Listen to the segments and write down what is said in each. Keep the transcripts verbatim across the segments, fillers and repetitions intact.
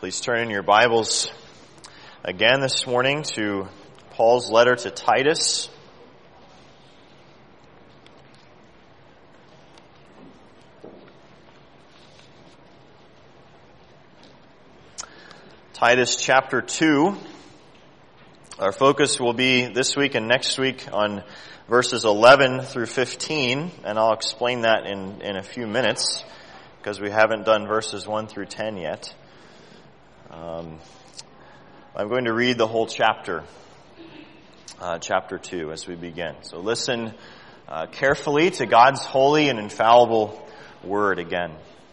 Please turn in your Bibles again this morning to Paul's letter to Titus. Titus chapter two. Our focus will be this week and next week on verses eleven through fifteen, and I'll explain that in, in a few minutes because we haven't done verses one through ten yet. Um, I'm going to read the whole chapter, uh, chapter two, as we begin. So listen uh, carefully to God's holy and infallible word again.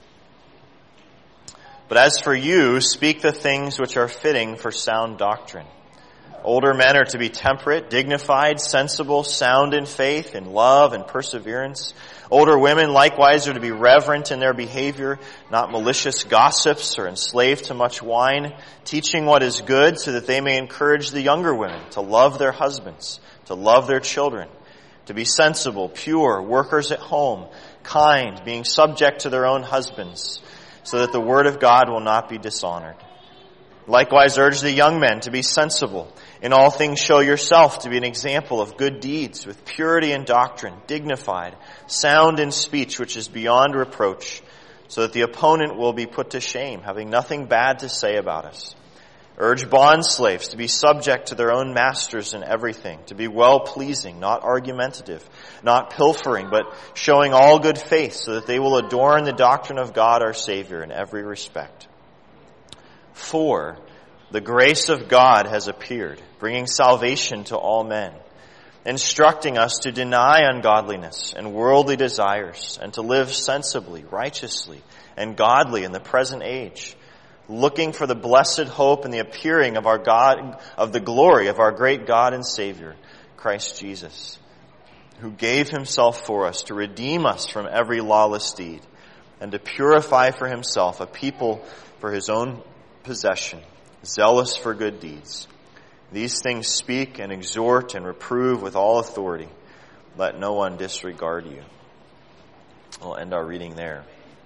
But as for you, speak the things which are fitting for sound doctrine. Older men are to be temperate, dignified, sensible, sound in faith, in love and perseverance. Older women likewise are to be reverent in their behavior, not malicious gossips or enslaved to much wine, teaching what is good so that they may encourage the younger women to love their husbands, to love their children, to be sensible, pure, workers at home, kind, being subject to their own husbands, so that the word of God will not be dishonored. Likewise urge the young men to be sensible. In all things show yourself to be an example of good deeds, with purity in doctrine, dignified, sound in speech which is beyond reproach, so that the opponent will be put to shame, having nothing bad to say about us. Urge bondslaves to be subject to their own masters in everything, to be well-pleasing, not argumentative, not pilfering, but showing all good faith, so that they will adorn the doctrine of God our Savior in every respect. For the grace of God has appeared, bringing salvation to all men, instructing us to deny ungodliness and worldly desires, and to live sensibly, righteously, and godly in the present age, looking for the blessed hope and the appearing of our God, of the glory of our great God and Savior, Christ Jesus, who gave himself for us to redeem us from every lawless deed, and to purify for himself a people for his own possession, zealous for good deeds. These things speak and exhort and reprove with all authority. Let no one disregard you. We'll end our reading there.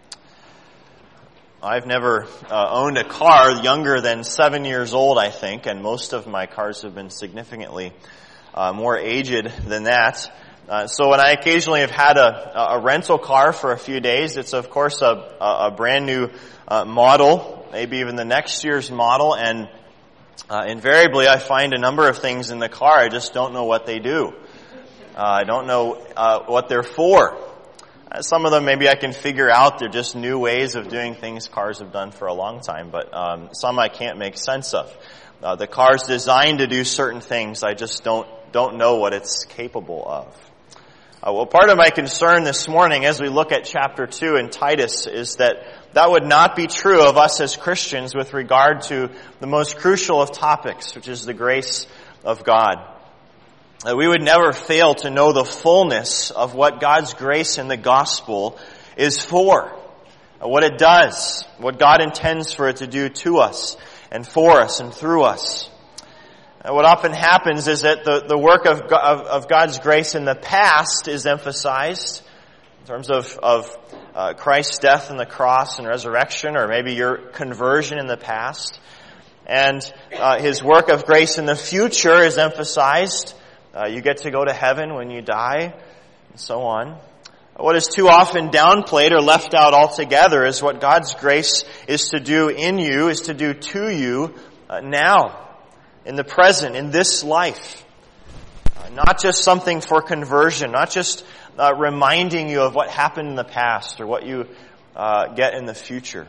I've never uh, owned a car younger than seven years old, I think, and most of my cars have been significantly uh, more aged than that. Uh, so when I occasionally have had a, a rental car for a few days, it's of course a, a brand new uh, model, maybe even the next year's model, and uh, invariably I find a number of things in the car, I just don't know what they do. Uh, I don't know uh, what they're for. Uh, some of them maybe I can figure out, they're just new ways of doing things cars have done for a long time, but um, some I can't make sense of. Uh, the car's designed to do certain things, I just don't don't know what it's capable of. Uh, well, part of my concern this morning as we look at chapter two in Titus is that that would not be true of us as Christians with regard to the most crucial of topics, which is the grace of God. Uh, we would never fail to know the fullness of what God's grace in the gospel is for, uh, what it does, what God intends for it to do to us and for us and through us. What often happens is that the, the work of, of, of God's grace in the past is emphasized in terms of, of uh, Christ's death on the cross and resurrection, or maybe your conversion in the past. And uh, his work of grace in the future is emphasized. Uh, you get to go to heaven when you die, and so on. What is too often downplayed or left out altogether is what God's grace is to do in you, is to do to you uh, now. In the present, in this life. Uh, not just something for conversion, not just uh, reminding you of what happened in the past or what you uh, get in the future.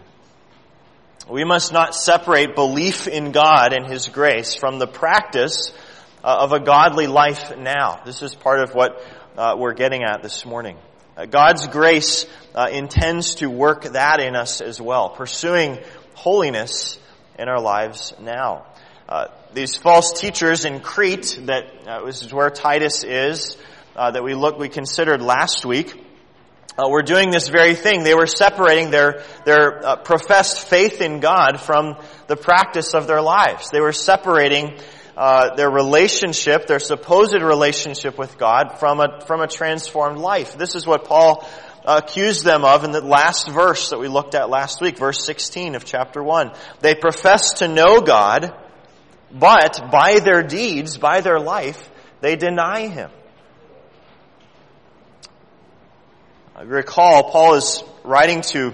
We must not separate belief in God and his grace from the practice uh, of a godly life now. This is part of what uh, we're getting at this morning. Uh, God's grace uh, intends to work that in us as well, pursuing holiness in our lives now. Uh, these false teachers in Crete, that uh, this is where Titus is, uh, that we look, we considered last week, uh, were doing this very thing. They were separating their their uh, professed faith in God from the practice of their lives. They were separating uh, their relationship, their supposed relationship with God, from a from a transformed life. This is what Paul accused them of in the last verse that we looked at last week, verse sixteen of chapter one. They profess to know God, but by their deeds, by their life, they deny Him. I recall Paul is writing to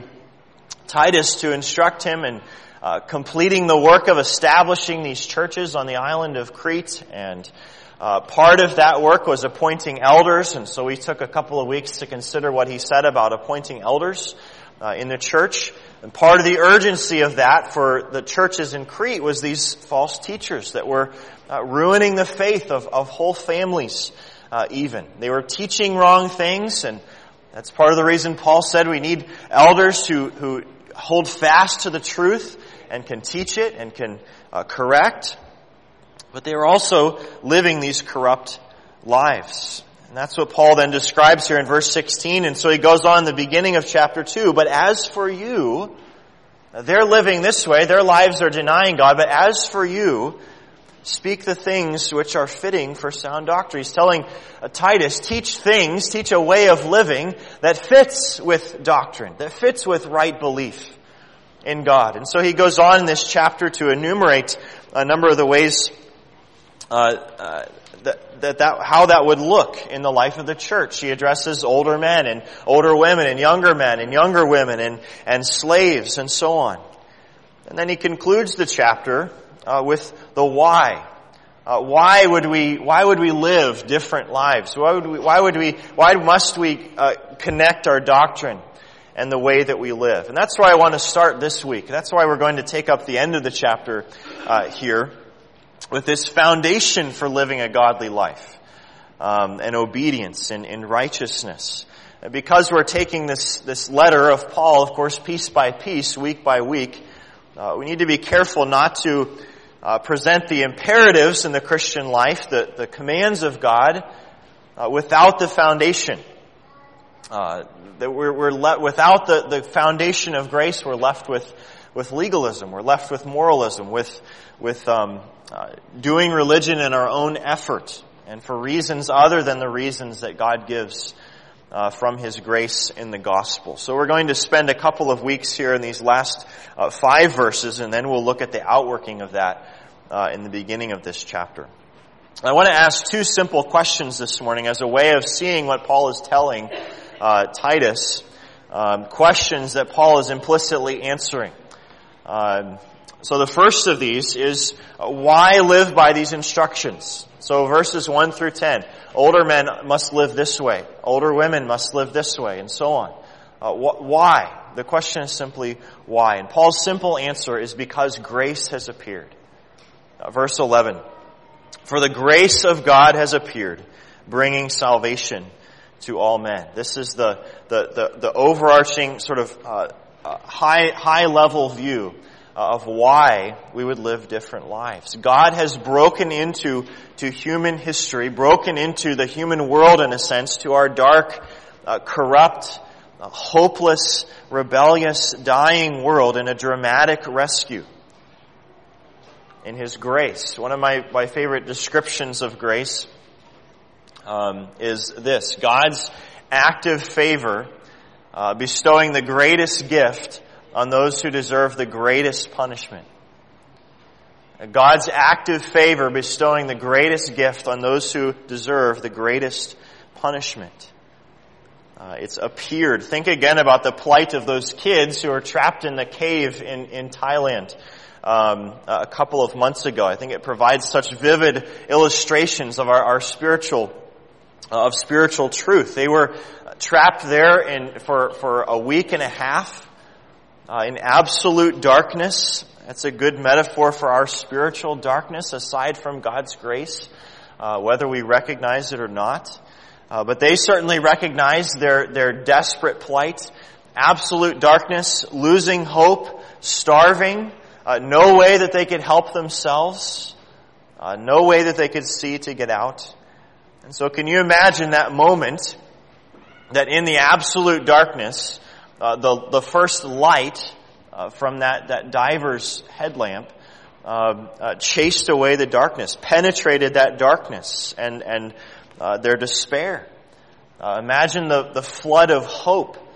Titus to instruct him in uh, completing the work of establishing these churches on the island of Crete, and uh, part of that work was appointing elders, and so we took a couple of weeks to consider what he said about appointing elders uh, in the church. And part of the urgency of that for the churches in Crete was these false teachers that were uh, ruining the faith of, of whole families uh, even. They were teaching wrong things, and that's part of the reason Paul said we need elders who, who hold fast to the truth and can teach it and can uh, correct. But they were also living these corrupt lives. And that's what Paul then describes here in verse sixteen. And so he goes on in the beginning of chapter two. But as for you, they're living this way. Their lives are denying God. But as for you, speak the things which are fitting for sound doctrine. He's telling uh, Titus, teach things, teach a way of living that fits with doctrine, that fits with right belief in God. And so he goes on in this chapter to enumerate a number of the ways uh, uh, that, that, that how that would look in the life of the church. He addresses older men and older women and younger men and younger women and, and slaves and so on. And then he concludes the chapter Uh, with the why. Uh, why would we? Why would we live different lives? Why would we? Why would we? Why must we uh, connect our doctrine and the way that we live? And that's where I want to start this week. That's why we're going to take up the end of the chapter uh, here with this foundation for living a godly life um, and obedience and in righteousness. And because we're taking this this letter of Paul, of course, piece by piece, week by week, uh, we need to be careful not to Uh, present the imperatives in the Christian life, the, the commands of God, uh, without the foundation. Uh, that we're, we're le- without the, the foundation of grace, we're left with, with legalism. We're left with moralism, with with um, uh, doing religion in our own effort and for reasons other than the reasons that God gives uh, from His grace in the gospel. So we're going to spend a couple of weeks here in these last uh, five verses, and then we'll look at the outworking of that uh, in the beginning of this chapter. I want to ask two simple questions this morning as a way of seeing what Paul is telling uh, Titus, um, questions that Paul is implicitly answering. Uh, so the first of these is, uh, why live by these instructions? So verses one through ten, older men must live this way, older women must live this way, and so on. Uh, wh- why? The question is simply why. And Paul's simple answer is because grace has appeared. Uh, verse eleven, for the grace of God has appeared, bringing salvation to all men. This is the the the, the overarching sort of uh, uh, high high level view of why we would live different lives. God has broken into to human history, broken into the human world in a sense, to our dark, uh, corrupt, uh, hopeless, rebellious, dying world in a dramatic rescue. In His grace. One of my, my favorite descriptions of grace um, is this: God's active favor uh, bestowing the greatest gift on those who deserve the greatest punishment. God's active favor bestowing the greatest gift on those who deserve the greatest punishment. Uh, it's appeared. Think again about the plight of those kids who are trapped in the cave in, in Thailand um, a couple of months ago. I think it provides such vivid illustrations of our, our spiritual, uh, of spiritual truth. They were trapped there in for, for a week and a half uh, in absolute darkness. That's a good metaphor for our spiritual darkness, aside from God's grace, uh, whether we recognize it or not. Uh, but they certainly recognized their, their desperate plight, absolute darkness, losing hope, starving, uh, no way that they could help themselves, uh, no way that they could see to get out. And so can you imagine that moment that in the absolute darkness, uh, the, the first light uh, from that, that diver's headlamp uh, uh, chased away the darkness, penetrated that darkness and, and Uh, their despair. Uh, imagine the, the flood of hope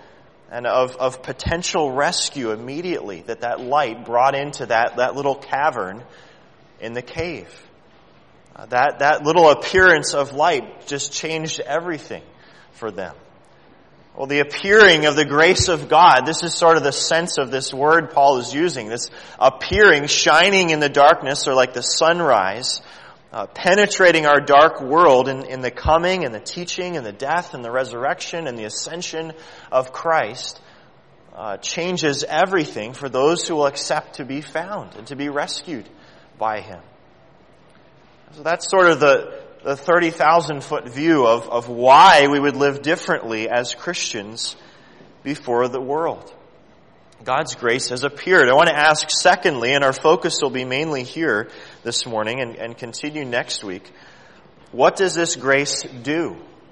and of, of potential rescue immediately that that light brought into that, that little cavern in the cave. Uh, that, that little appearance of light just changed everything for them. Well, the appearing of the grace of God, this is sort of the sense of this word Paul is using. This appearing, shining in the darkness, or like the sunrise, uh, penetrating our dark world in, in the coming and the teaching and the death and the resurrection and the ascension of Christ, uh, changes everything for those who will accept to be found and to be rescued by Him. So that's sort of the the thirty thousand foot view of, of why we would live differently as Christians before the world. God's grace has appeared. I want to ask secondly, and our focus will be mainly here this morning and, and continue next week, what does this grace do?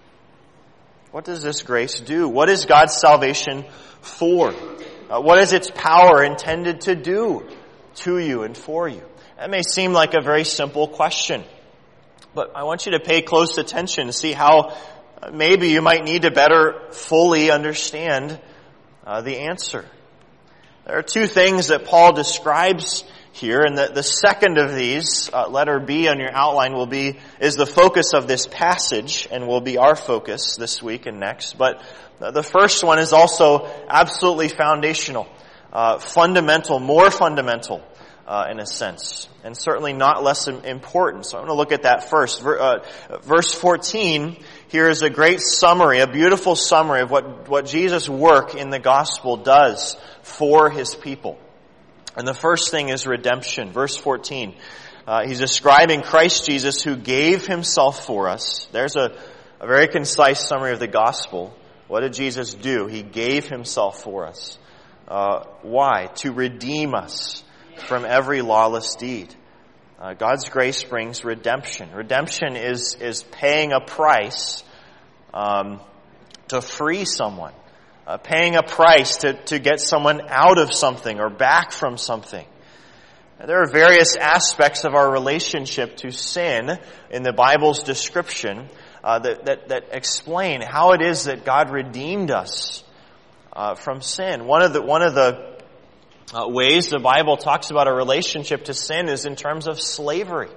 What does this grace do? What is God's salvation for? Uh, what is its power intended to do to you and for you? That may seem like a very simple question. But I want you to pay close attention to see how maybe you might need to better fully understand uh, the answer. There are two things that Paul describes here, and the, the second of these, uh, letter B on your outline, will be is the focus of this passage and will be our focus this week and next. But the first one is also absolutely foundational, uh, fundamental, more fundamental. Uh, in a sense, and certainly not less important. So I'm going to look at that first. Ver, uh, verse fourteen here is a great summary, a beautiful summary of what, what Jesus' work in the gospel does for His people. And the first thing is redemption. Verse fourteen, uh, he's describing Christ Jesus who gave Himself for us. There's a, a very concise summary of the gospel. What did Jesus do? He gave Himself for us. Uh, why? To redeem us from every lawless deed. Uh, God's grace brings redemption. Redemption is is paying a price um, to free someone, uh, paying a price to, to get someone out of something or back from something. Now, there are various aspects of our relationship to sin in the Bible's description uh, that, that that explain how it is that God redeemed us uh, from sin. One of the one of the Uh, ways the Bible talks about a relationship to sin is in terms of slavery.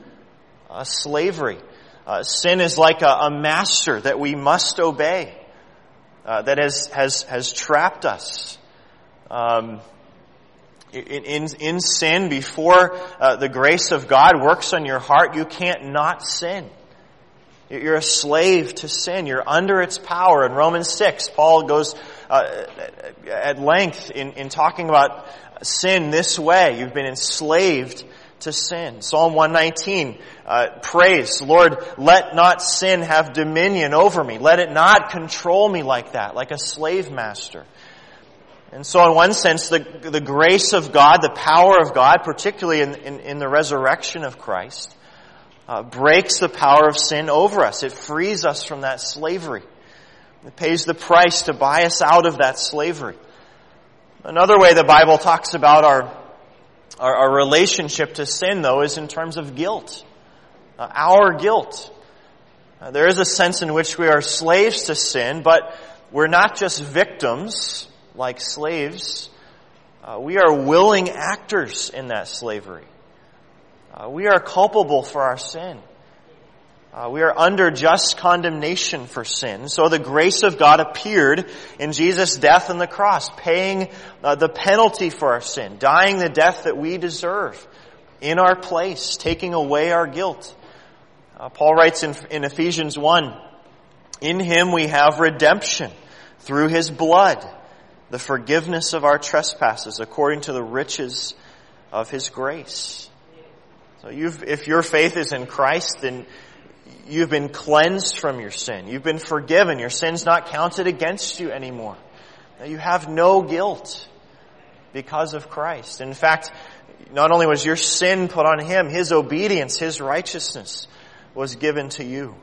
Uh, slavery. Uh, sin is like a, a master that we must obey, uh, that has, has, has trapped us. Um, in, in, in sin, before uh, the grace of God works on your heart, you can't not sin. You're a slave to sin. You're under its power. In Romans six, Paul goes uh, at length in, in talking about sin this way. You've been enslaved to sin. Psalm one nineteen uh, prays, Lord, let not sin have dominion over me. Let it not control me like that, like a slave master. And so in one sense, the, the grace of God, the power of God, particularly in, in, in the resurrection of Christ, Uh, breaks the power of sin over us. It frees us from that slavery. It pays the price to buy us out of that slavery. Another way the Bible talks about our our, our relationship to sin, though, is in terms of guilt. Uh, our guilt. Uh, there is a sense in which we are slaves to sin, but we're not just victims like slaves. Uh, we are willing actors in that slavery. Uh, we are culpable for our sin. Uh, we are under just condemnation for sin. So the grace of God appeared in Jesus' death on the cross, paying uh, the penalty for our sin, dying the death that we deserve in our place, taking away our guilt. Uh, Paul writes in, in Ephesians one, in Him we have redemption through His blood, the forgiveness of our trespasses according to the riches of His grace. So you've, if your faith is in Christ, then you've been cleansed from your sin. You've been forgiven. Your sin's not counted against you anymore. Now you have no guilt because of Christ. In fact, not only was your sin put on Him, His obedience, His righteousness was given to you.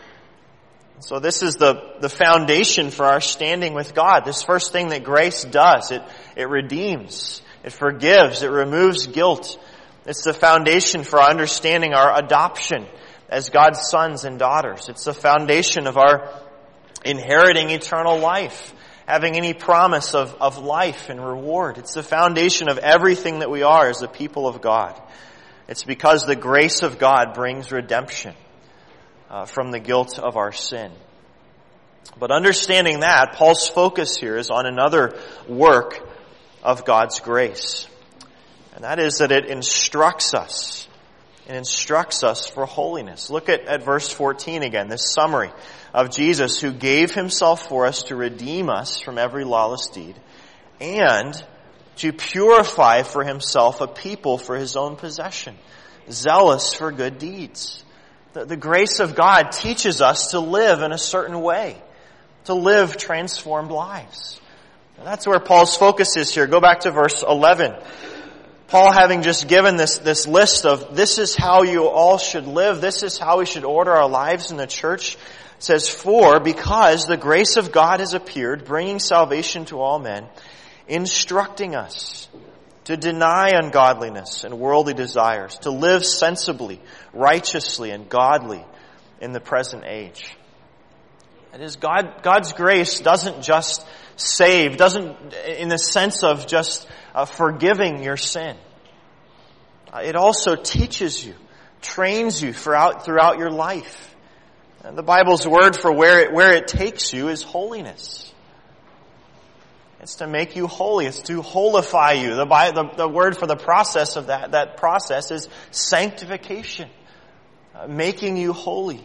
So this is the, the foundation for our standing with God. This first thing that grace does, it, it redeems, it forgives, it removes guilt. It's the foundation for our understanding our adoption as God's sons and daughters. It's the foundation of our inheriting eternal life having any promise of, of life and reward. It's the foundation of everything that we are as the people of God. It's because the grace of God brings redemption uh, from the guilt of our sin. But understanding that, Paul's focus here is on another work of God's grace. And that is that it instructs us. It instructs us for holiness. Look at, at verse fourteen again, this summary of Jesus who gave himself for us to redeem us from every lawless deed and to purify for himself a people for his own possession, zealous for good deeds. The, the grace of God teaches us to live in a certain way, to live transformed lives. And that's where Paul's focus is here. Go back to verse eleven. Paul, having just given this, this list of this is how you all should live, this is how we should order our lives in the church, says, for because the grace of God has appeared, bringing salvation to all men, instructing us to deny ungodliness and worldly desires, to live sensibly, righteously, and godly in the present age. That is, God, God's grace doesn't just save, doesn't in the sense of just uh, forgiving your sin. Uh, it also teaches you, trains you throughout, throughout your life. And the Bible's word for where it, where it takes you is holiness. It's to make you holy. It's to holify you. The, the, the word for the process of that, that process is sanctification, uh, making you holy.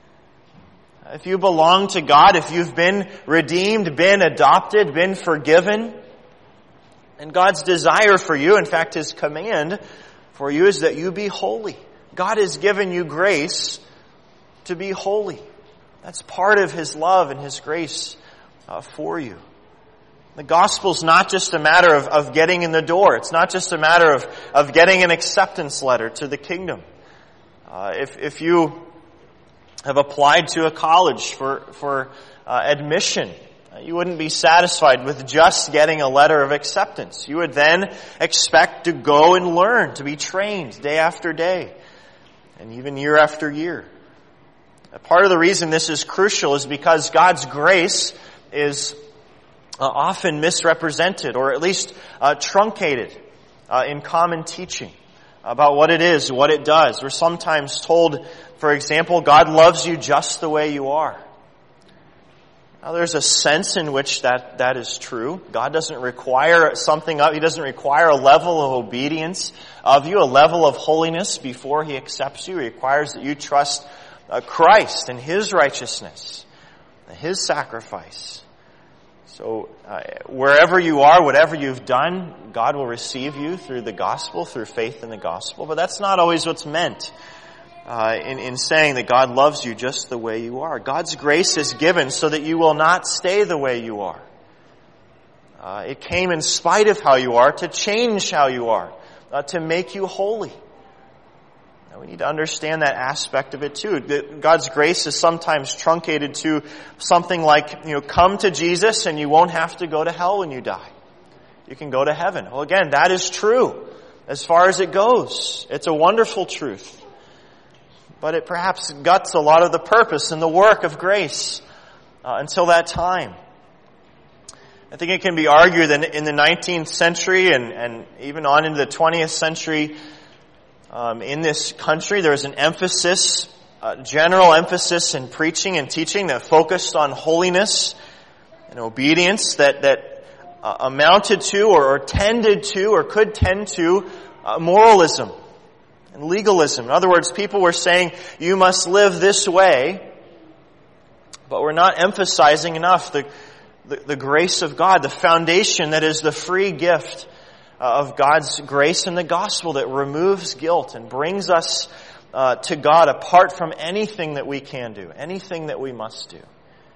If you belong to God, if you've been redeemed, been adopted, been forgiven, and God's desire for you, in fact His command for you, is that you be holy. God has given you grace to be holy. That's part of His love and His grace uh, for you. The gospel's not just a matter of, of getting in the door. It's not just a matter of, of getting an acceptance letter to the kingdom. Uh, if, if you have applied to a college for, for uh, admission, you wouldn't be satisfied with just getting a letter of acceptance. You would then expect to go and learn, to be trained day after day, and even year after year. A part of the reason this is crucial is because God's grace is uh, often misrepresented, or at least uh, truncated uh, in common teaching about what it is, what it does. We're sometimes told, for example, God loves you just the way you are. Now, there's a sense in which that, that is true. God doesn't require something of, He doesn't require a level of obedience of you, a level of holiness before He accepts you. He requires that you trust uh, Christ and His righteousness, His sacrifice. So, uh, wherever you are, whatever you've done, God will receive you through the gospel, through faith in the gospel. But that's not always what's meant uh, in, in saying that God loves you just the way you are. God's grace is given so that you will not stay the way you are. Uh, it came in spite of how you are to change how you are, uh, to make you holy. Now, we need to understand that aspect of it too. That God's grace is sometimes truncated to something like, you know, come to Jesus and you won't have to go to hell when you die. You can go to heaven. Well, again, that is true as far as it goes. It's a wonderful truth. But it perhaps guts a lot of the purpose and the work of grace uh, until that time. I think it can be argued that in the nineteenth century and, and even on into the twentieth century, um, in this country, there was an emphasis, a general emphasis in preaching and teaching that focused on holiness and obedience that, that uh, amounted to or, or tended to or could tend to uh, moralism and legalism. In other words, people were saying, you must live this way, but we're not emphasizing enough the, the, the grace of God, the foundation that is the free gift of God's grace in the gospel that removes guilt and brings us uh, to God apart from anything that we can do, anything that we must do.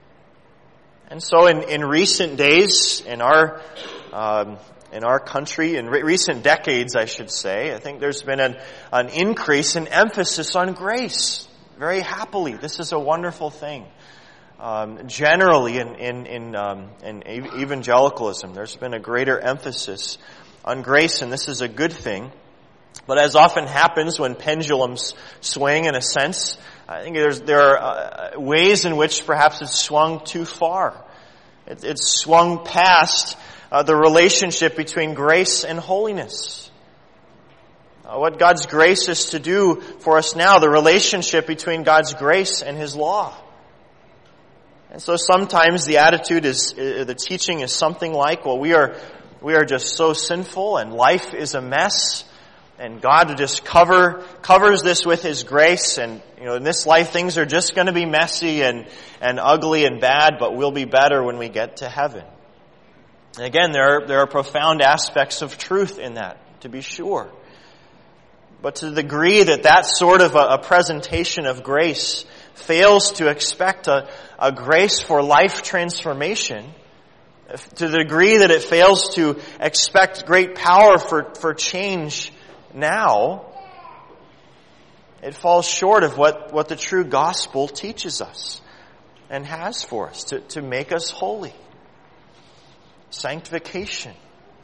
And so in, in recent days, in our um, in our country, in re- recent decades, I should say, I think there's been an, an increase in emphasis on grace. Very happily, this is a wonderful thing. Um, generally, in in in, um, in evangelicalism, there's been a greater emphasis on grace, and this is a good thing. But as often happens when pendulums swing, in a sense, I think there's there are uh, ways in which perhaps it's swung too far. It, it's swung past uh, the relationship between grace and holiness. Uh, what God's grace is to do for us now, the relationship between God's grace and His law. And so sometimes the attitude is, uh, the teaching is something like, well, we are, we are just so sinful and life is a mess. And God just cover, covers this with His grace. And, you know, in this life things are just going to be messy and, and ugly and bad, but we'll be better when we get to heaven. And again, there are, there are profound aspects of truth in that, to be sure. But to the degree that that sort of a, a presentation of grace fails to expect a, a grace for life transformation, to the degree that it fails to expect great power for, for change now, it falls short of what, what the true gospel teaches us and has for us, to, to make us holy. Sanctification.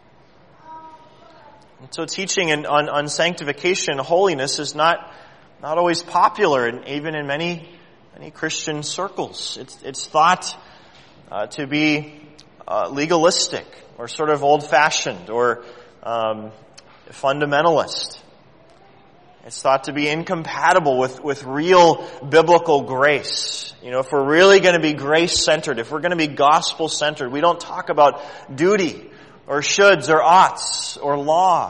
And so teaching in, on, on sanctification and holiness is not, not always popular, and even in many, many Christian circles. It's, it's thought uh, to be uh, legalistic or sort of old-fashioned or um, fundamentalist. It's thought to be incompatible with, with real biblical grace. You know, if we're really going to be grace-centered, if we're going to be gospel-centered, we don't talk about duty or shoulds or oughts or law.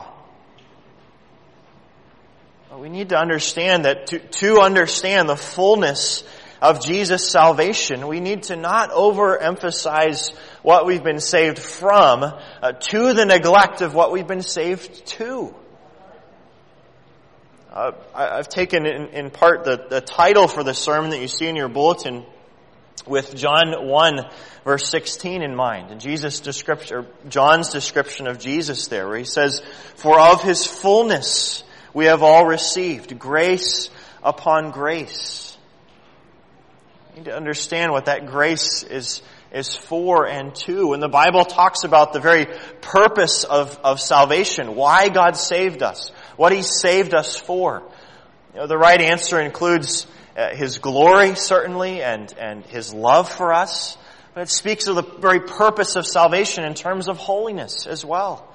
But we need to understand that to, to understand the fullness of Jesus' salvation, we need to not overemphasize what we've been saved from uh, to the neglect of what we've been saved to. Uh, I, I've taken in, in part the, the title for the sermon that you see in your bulletin with John one verse sixteen in mind, and Jesus' description, or John's description of Jesus there, where he says, "For of His fullness we have all received grace upon grace." You need to understand what that grace is is for and to. When the Bible talks about the very purpose of, of salvation, why God saved us, what He saved us for, you know, the right answer includes uh, His glory, certainly, and, and His love for us. But it speaks of the very purpose of salvation in terms of holiness as well.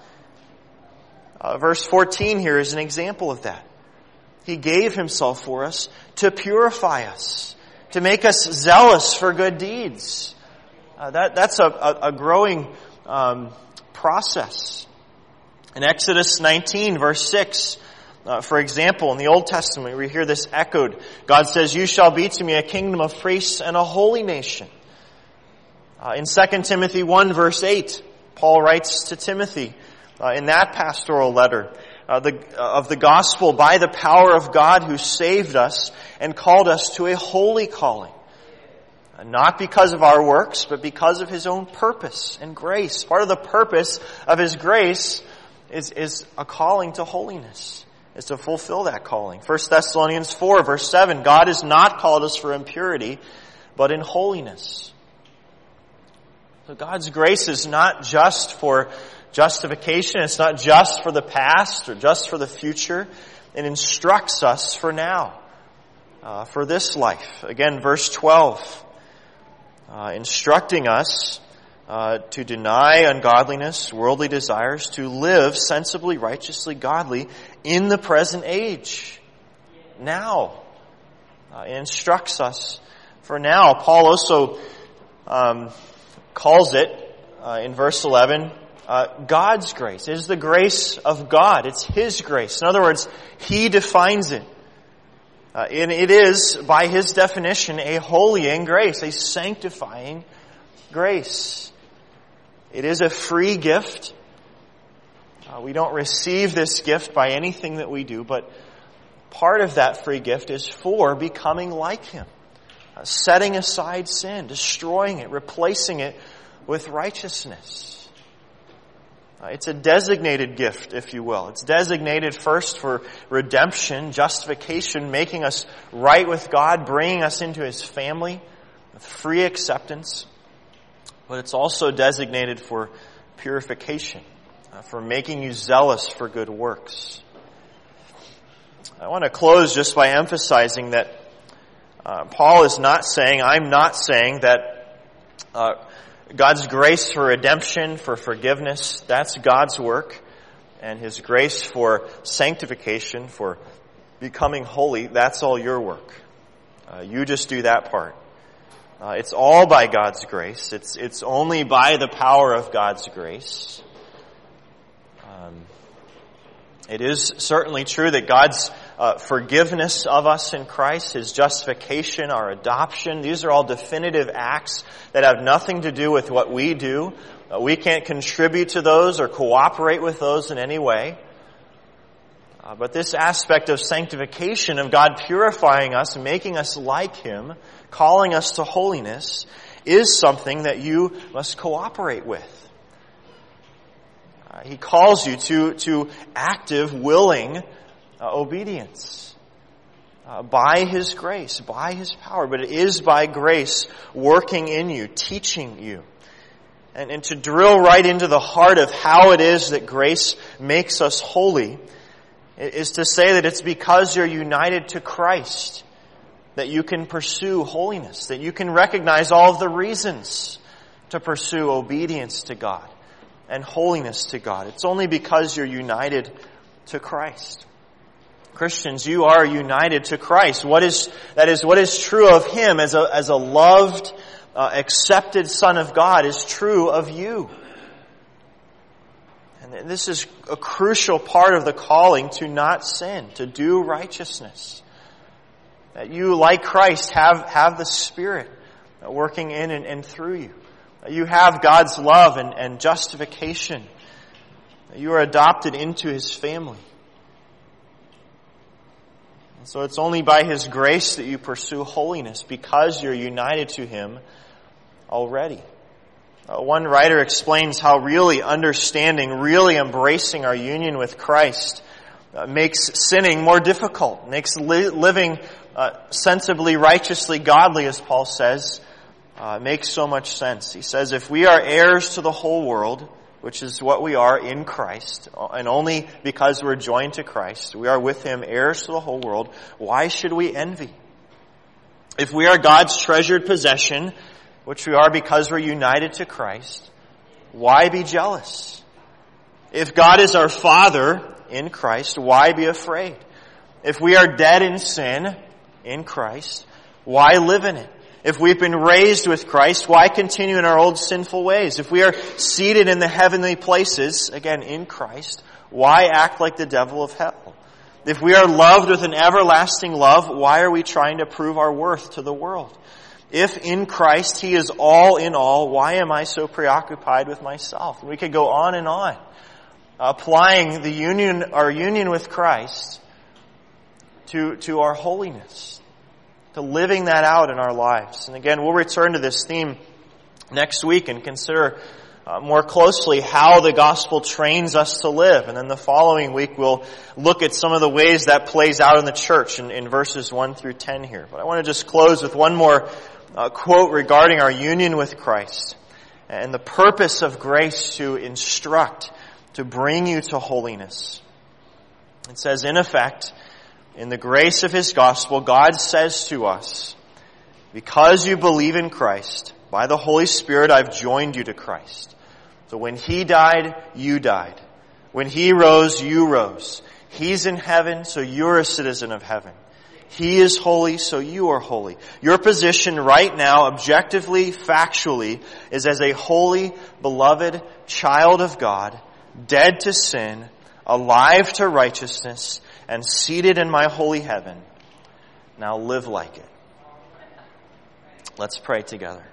Uh, verse fourteen here is an example of that. He gave Himself for us to purify us, to make us zealous for good deeds. Uh, that, that's a, a, a growing um, process. In Exodus nineteen, verse six, uh, for example, in the Old Testament, we hear this echoed. God says, "You shall be to me a kingdom of priests and a holy nation." Uh, in Second Timothy one, verse eight, Paul writes to Timothy uh, in that pastoral letter uh, the, uh, of the gospel, by the power of God who saved us and called us to a holy calling. Not because of our works, but because of His own purpose and grace. Part of the purpose of His grace is, is a calling to holiness, is to fulfill that calling. First Thessalonians four, verse seven, God has not called us for impurity, but in holiness. So God's grace is not just for justification. It's not just for the past or just for the future. It instructs us for now, uh, for this life. Again, verse twelve. Uh, instructing us uh, to deny ungodliness, worldly desires, to live sensibly, righteously, godly in the present age. Now. Uh, it instructs us for now. Paul also um, calls it, uh, in verse eleven, uh, God's grace. It is the grace of God. It's His grace. In other words, He defines it. Uh, and it is, by His definition, a holying grace, a sanctifying grace. It is a free gift. Uh, we don't receive this gift by anything that we do, but part of that free gift is for becoming like Him, uh, setting aside sin, destroying it, replacing it with righteousness. Uh, it's a designated gift, if you will. It's designated first for redemption, justification, making us right with God, bringing us into His family, with free acceptance. But it's also designated for purification, uh, for making you zealous for good works. I want to close just by emphasizing that uh, Paul is not saying, I'm not saying that uh, God's grace for redemption, for forgiveness, that's God's work. And His grace for sanctification, for becoming holy, that's all your work. Uh, you just do that part. Uh, it's all by God's grace. It's it's only by the power of God's grace. Um, it is certainly true that God's uh, forgiveness of us in Christ, His justification, our adoption, these are all definitive acts that have nothing to do with what we do. Uh, we can't contribute to those or cooperate with those in any way. Uh, but this aspect of sanctification, of God purifying us, making us like Him, calling us to holiness, is something that you must cooperate with. Uh, he calls you to, to active, willing uh, obedience uh, by His grace, by His power. But it is by grace working in you, teaching you. And, and to drill right into the heart of how it is that grace makes us holy is to say that it's because you're united to Christ that you can pursue holiness, that you can recognize all of the reasons to pursue obedience to God and holiness to God. It's only because you're united to Christ. Christians, you are united to Christ. What is, that is what is true of Him as a, as a loved, uh, accepted Son of God is true of you. And this is a crucial part of the calling to not sin, to do righteousness. That you, like Christ, have, have the Spirit working in and, and through you. That you have God's love and, and justification. That you are adopted into His family. And so it's only by His grace that you pursue holiness, because you're united to Him already. Uh, one writer explains how really understanding, really embracing our union with Christ uh, makes sinning more difficult, makes li- living uh, sensibly, righteously, godly, as Paul says, uh, makes so much sense. He says, if we are heirs to the whole world, which is what we are in Christ, and only because we're joined to Christ, we are with Him, heirs to the whole world, why should we envy? If we are God's treasured possession, which we are because we're united to Christ, why be jealous? If God is our Father in Christ, why be afraid? If we are dead in sin in Christ, why live in it? If we've been raised with Christ, why continue in our old sinful ways? If we are seated in the heavenly places, again in Christ, why act like the devil of hell? If we are loved with an everlasting love, why are we trying to prove our worth to the world? If in Christ He is all in all, why am I so preoccupied with myself? We could go on and on, applying the union, our union with Christ to, to our holiness, to living that out in our lives. And again, we'll return to this theme next week and consider uh, more closely how the gospel trains us to live. And then the following week we'll look at some of the ways that plays out in the church in, in verses one through ten here. But I want to just close with one more uh, quote regarding our union with Christ and the purpose of grace to instruct, to bring you to holiness. It says, in effect, in the grace of His gospel, God says to us, because you believe in Christ, by the Holy Spirit I've joined you to Christ. So when He died, you died. When He rose, you rose. He's in heaven, so you're a citizen of heaven. He is holy, so you are holy. Your position right now, objectively, factually, is as a holy, beloved child of God, dead to sin, alive to righteousness, and seated in my holy heaven. Now live like it. Let's pray together.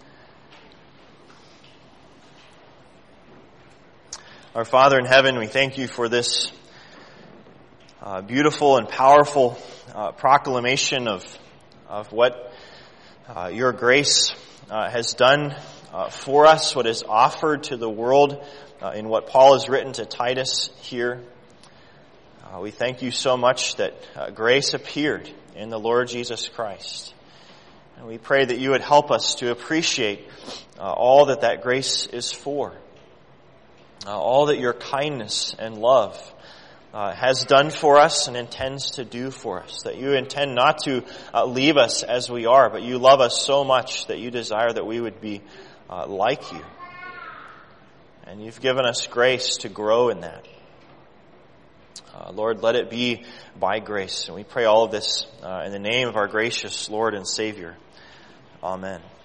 Our Father in heaven, we thank you for this uh, beautiful and powerful uh, proclamation of of what uh, your grace uh, has done uh, for us, what is offered to the world uh, in what Paul has written to Titus here. Uh, we thank you so much that uh, grace appeared in the Lord Jesus Christ. And we pray that you would help us to appreciate uh, all that that grace is for. Uh, all that your kindness and love uh, has done for us and intends to do for us. That you intend not to uh, leave us as we are, but you love us so much that you desire that we would be uh, like you. And you've given us grace to grow in that. Uh, Lord, let it be by grace. And we pray all of this uh, in the name of our gracious Lord and Savior. Amen.